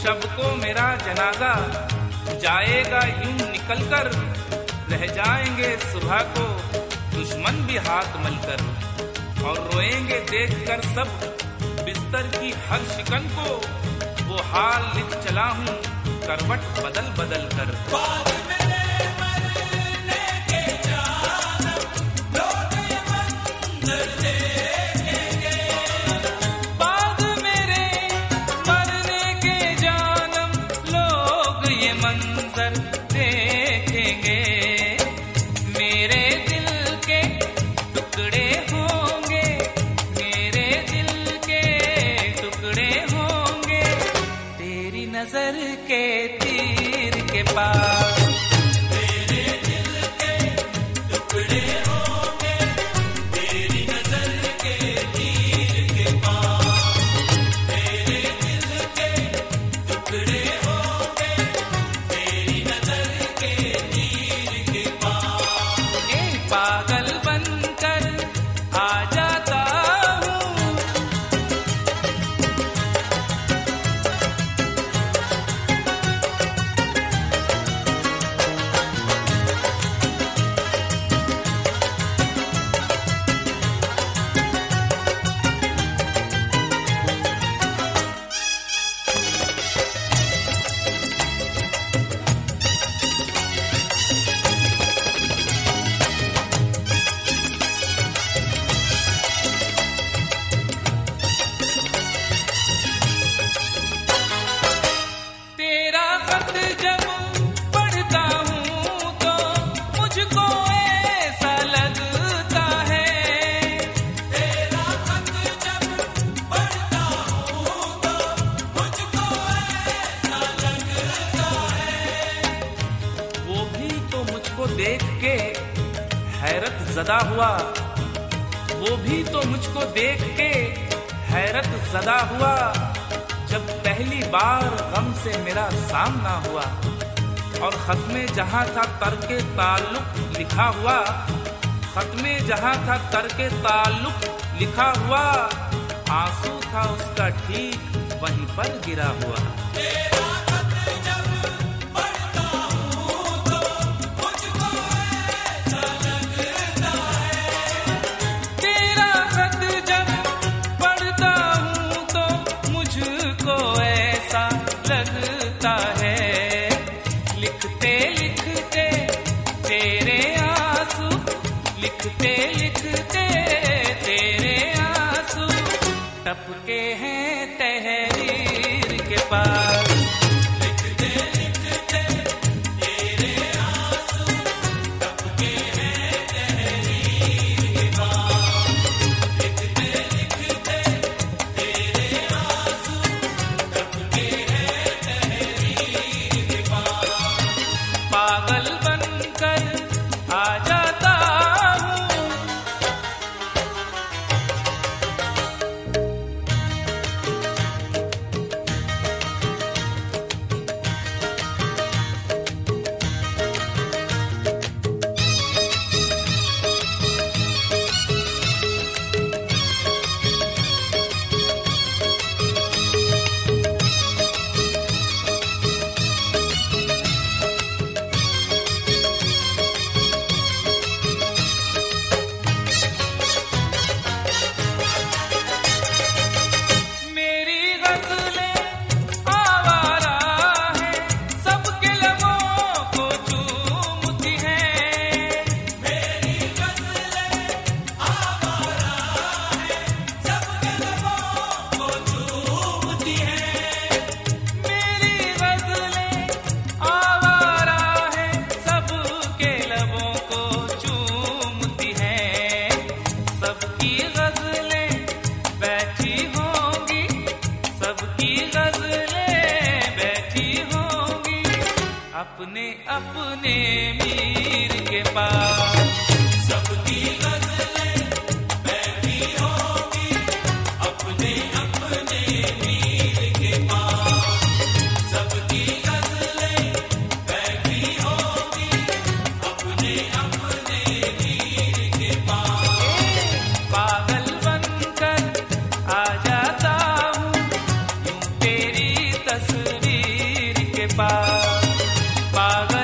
शब को मेरा जनाजा जाएगा यूं निकल कर, रह जाएंगे सुबह को दुश्मन भी हाथ मलकर, और रोएंगे देखकर सब बिस्तर की हर शिकन को, वो हाल लिख चला हूँ करवट बदल बदल कर। नजर के तीर के पास तेरे दिल के टुकड़े होंगे, तेरी नजर के तीर के पास तेरे दिल के टुकड़े होंगे, तेरी नजर के तीर के पास। एक पागल बनकर आ जाता देख के हैरत ज़दा हुआ, वो भी तो मुझको देख के हैरत ज़दा हुआ, जब पहली बार गम से मेरा सामना हुआ, और खत में जहाँ था तर्के ताल्लुक लिखा हुआ, खत में जहाँ था तर्के ताल्लुक लिखा हुआ, आंसू था उसका ठीक वहीं पर गिरा हुआ। लगता है लिखते लिखते तेरे आंसू, लिखते लिखते तेरे आंसू टपके हैं तहरीर के पास। लिखते लिखते तेरे आंसू टपके हैं तहरीर के पास, लिखते लिखते तेरे आंसू टपके पागल बनकर आ जाता हूँ। अपने अपने मीर के पास सबकी गज़लें बैठी होंगी, अपने अपने मीर के पास सबकी गज़लें बैठी होंगी, अपने अपने मीर के पास। पागल बनकर आ जाता हूँ यूं तेरी तस्वीर पास। पागल